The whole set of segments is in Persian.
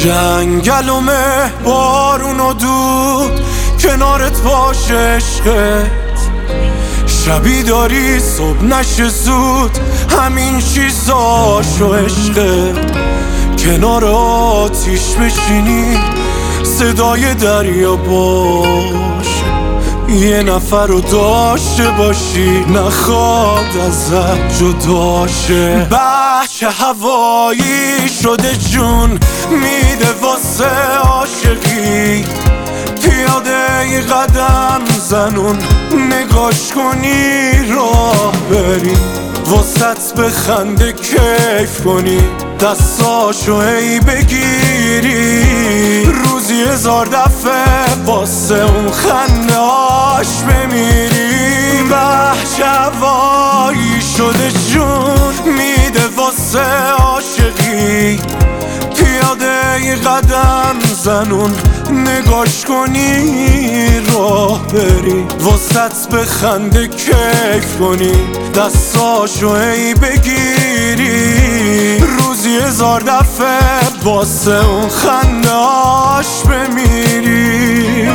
جنگلومه بارون و دود کنارت باشه عشقت، شبی داری صبح نشه زود، همین چیزاشو عشقت. کنار آتیش بشینی صدای دریا باشه، یه نفر رو داشته باشی نخواد ازت جداشه. بچه هوایی شده جون میده واسه عاشقی، پیاده ی قدم زنون نگاش کنی راه بری، واسط بخنده کیف کنی دستاشو ای بگیری، روزی 1000 دفعه واسه اون خنده هاش بمیری. بچه هوایی شده جون میده واسه عاشقی، پیاده ی قدم زنون نگاش کنی راه بری، واسط بخنده کیف کنی دستاشو ای بگیری، روزی 1000 دفعه واسه اون خنده هاش بمیری.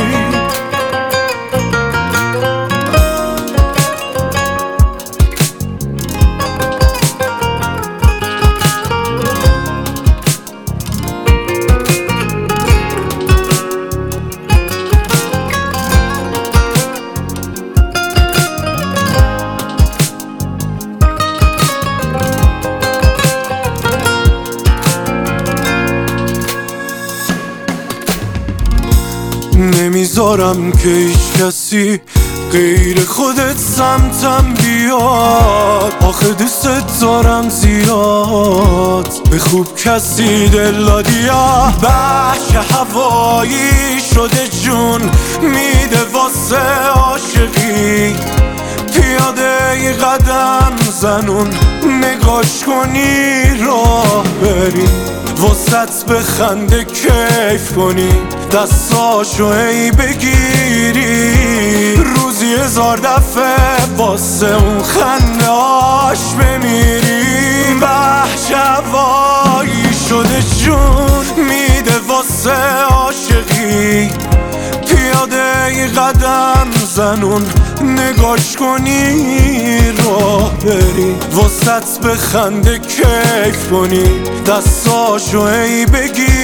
نمیذارم که هیچ کسی غیر خودت سمتم بیاد، آخه دوست دارم زیاد، به خوب کسی دل دادیا. بچه هوایی شده جون میده واسه عاشقی، پیاده ی قدم زنون نگاش کنی راه بری، واسط بخنده کیف کنی دستاشو ای بگیری، روزی 1000 دفعه واسه اون خنده هاش بمیری. بچه هوایی شده جون میده واسه عاشقی، پیاده ی قدم زنون نگاش کنی راه بری، واسط بخنده کیف کنی دستاشو ای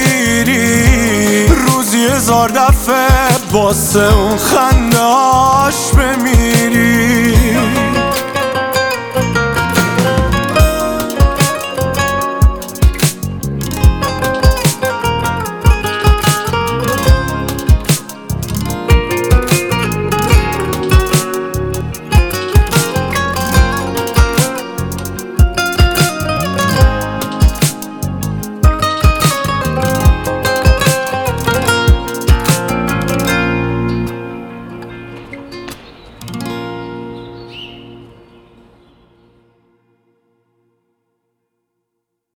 بگیری، روزی 1000 دفعه واسه اون خنده هاش